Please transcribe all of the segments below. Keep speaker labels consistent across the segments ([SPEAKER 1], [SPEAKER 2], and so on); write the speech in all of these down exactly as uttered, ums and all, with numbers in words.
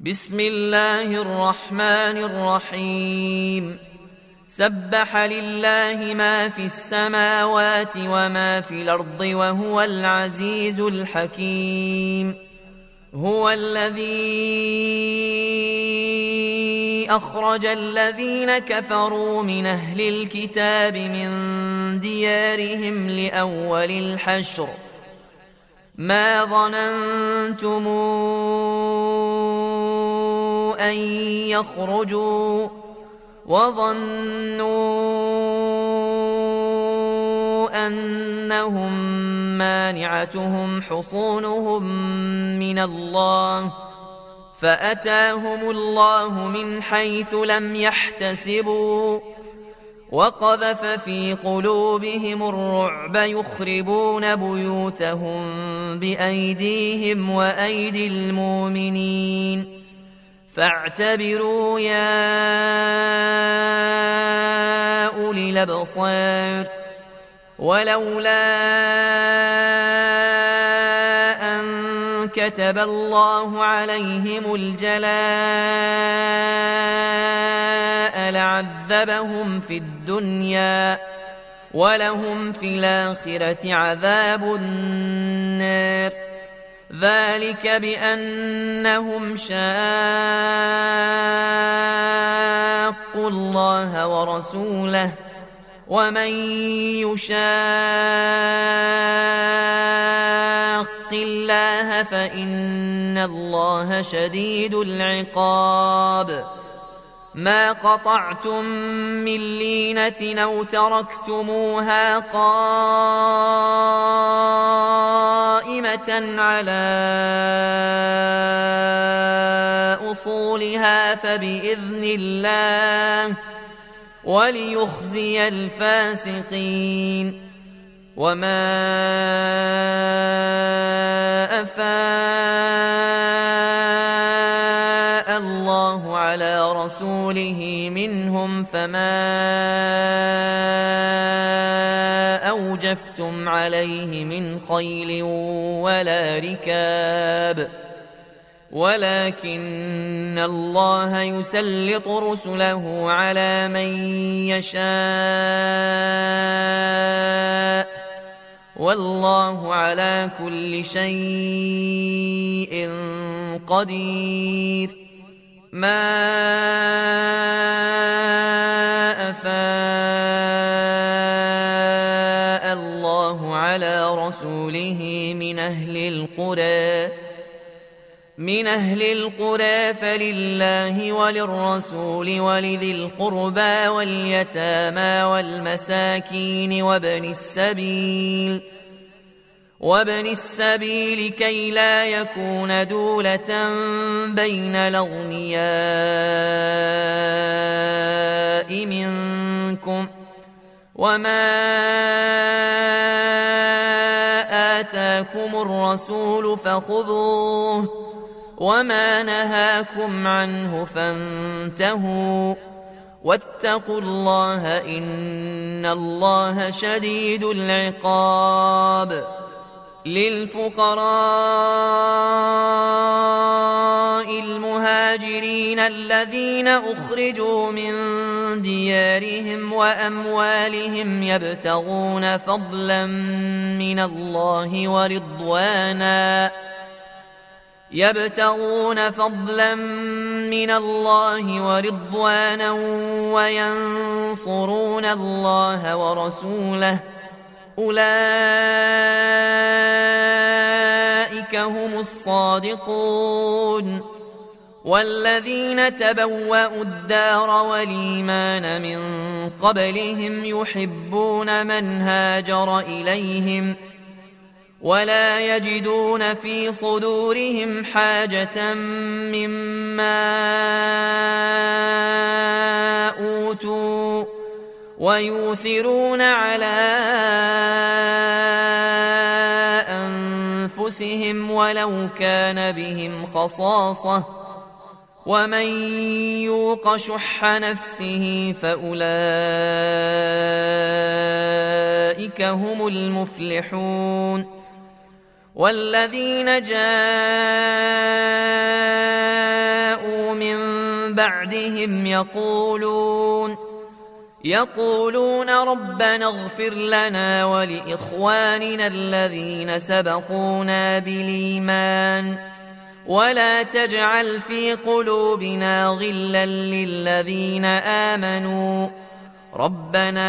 [SPEAKER 1] بسم الله الرحمن الرحيم سبح لله ما في السماوات وما في الأرض وهو العزيز الحكيم. هو الذي أخرج الذين كفروا من أهل الكتاب من ديارهم لأول الحشر ما ظننتم أن يخرجوا وظنوا أنهم مانعتهم حصونهم من الله فأتاهم الله من حيث لم يحتسبوا وقذف في قلوبهم الرعب يخربون بيوتهم بأيديهم وأيدي المؤمنين فاعتبروا يا أولي الأبصار. ولولا أن كتب الله عليهم الجلاء لعذبهم في الدنيا ولهم في الآخرة عذاب النار ذلك بأنهم شاقوا الله ورسوله ومن يشاق الله فإن الله شديد العقاب. ما قطعتم من لينة أو تركتموها قائمة على أصولها فبإذن الله وليخزي الفاسقين. وما أفاء الله على رسوله منهم فما أوجفتم عليه من خيل ولا ركاب ولكن الله يسلط رسله على من يشاء والله على كل شيء قدير. ما أفاء الله على رسوله من أهل القرى من أهل القرى فلله وللرسول ولذي القربى واليتامى والمساكين وابن السبيل وابن السبيل كي لا يكون دولة بين الأغنياء منكم وما آتاكم الرسول فخذوه وما نهاكم عنه فانتهوا واتقوا الله إن الله شديد العقاب. للفقراء المهاجرين الذين أخرجوا من ديارهم وأموالهم يبتغون فضلا من الله ورضوانا يبتغون فضلا من الله ورضوانا وينصرون الله ورسوله أولئك هم الصادقون. والذين تبوأوا الدار والإيمان من قبلهم يحبون من هاجر إليهم ولا يجدون في صدورهم حاجة مما أوتوا ويؤثرون على أنفسهم ولو كان بهم خصاصة ومن يوق شح نفسه فأولئك هم المفلحون. والذين جاءوا بعدهم يقولون يقولون ربنا اغفر لنا ولإخواننا الذين سبقونا بالإيمان ولا تجعل في قلوبنا غلا للذين آمنوا ربنا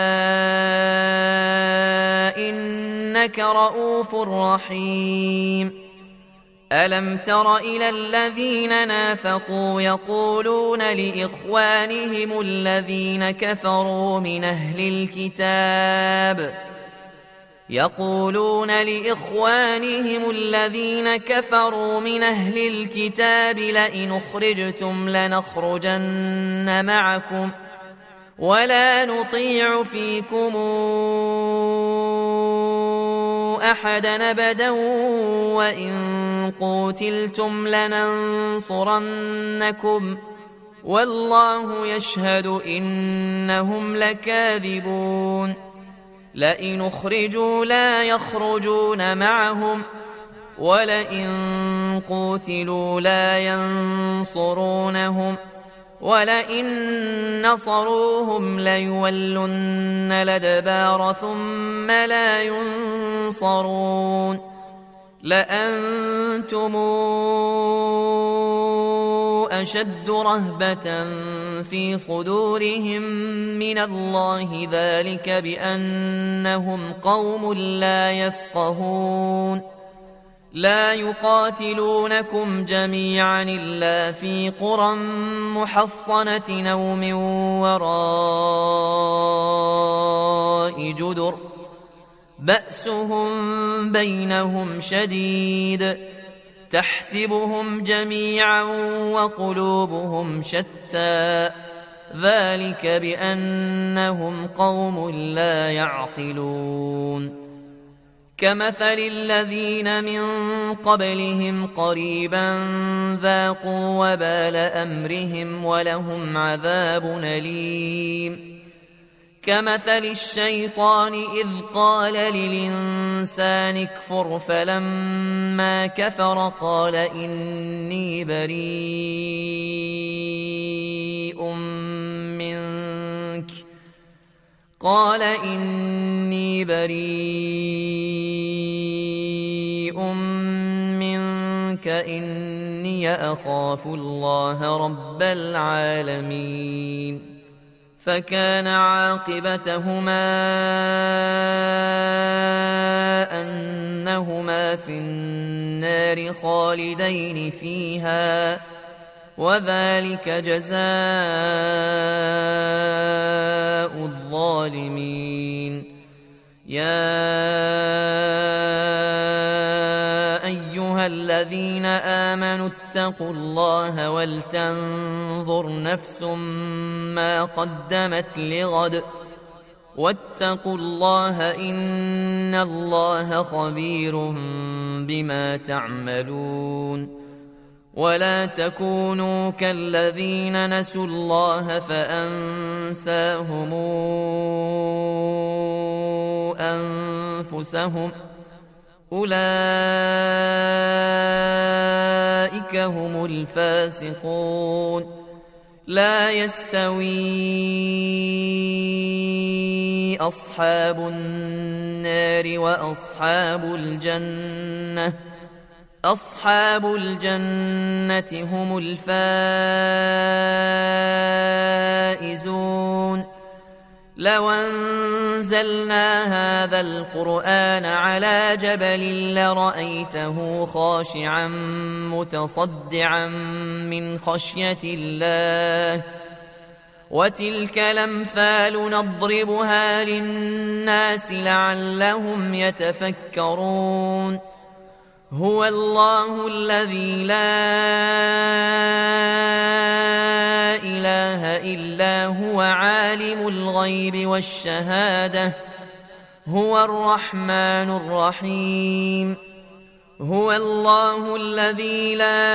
[SPEAKER 1] إنك رؤوف رحيم. ألم تر إلى الذين نافقوا يقولون لإخوانهم الذين كفروا من أهل الكتاب يقولون لإخوانهم الذين كفروا من أهل الكتاب لئن أخرجتم لنخرجن معكم ولا نطيع فيكم أحدا أبدا وإن قوتلتم لننصرنكم والله يشهد إنهم لكاذبون. لئن أخرجوا لا يخرجون معهم ولئن قوتلوا لا ينصرونهم ولئن نصروهم ليولن الأدبار ثم لا ينصرون لأنتم أشد رهبة في صدورهم من الله ذلك بأنهم قوم لا يفقهون. لا يقاتلونكم جميعا إلا في قرى محصنة أو من وراء جدر بأسهم بينهم شديد تحسبهم جميعا وقلوبهم شتى ذلك بأنهم قوم لا يعقلون. كمثل الذين من قبلهم قريبا ذاقوا وبال أمرهم ولهم عذاب أليم. كمثل الشيطان إذ قال للإنسان اكفر فلما كفر قال إني بريء منك قال إني بريء منك إني أخاف الله رب العالمين. فكان عاقبتهما أنهما في النار خالدين فيها وذلك جزاء الظالمين. يا أيها الذين آمنوا اتقوا الله ولتنظر نفس ما قدمت لغد واتقوا الله إن الله خبير بما تعملون. ولا تكونوا كالذين نسوا الله فأنساهم أنفسهم أولئك هم الفاسقون. لا يستوي أصحاب النار وأصحاب الجنة أصحاب الجنة هم الفائزون. لو أنزلنا هذا القرآن على جبل لرأيته خاشعا متصدعا من خشية الله وتلك الأمثال نضربها للناس لعلهم يتفكرون. هو الله الذي لا إله إلا هو عالم الغيب والشهادة هو الرحمن الرحيم. هو الله الذي لا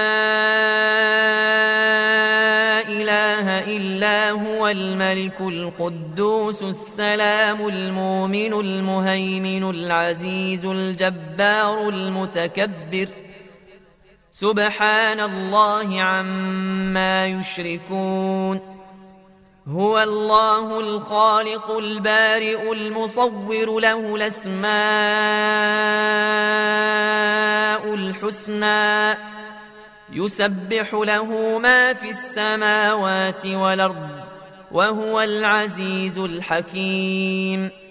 [SPEAKER 1] إله إلا هو الملك القدوس السلام المؤمن المهيمن العزيز الجبار المتكبر سبحان الله عما يشركون هو الله الخالق البارئ المصور له الأسماء الحسنى يسبح له ما في السماوات والأرض وهو العزيز الحكيم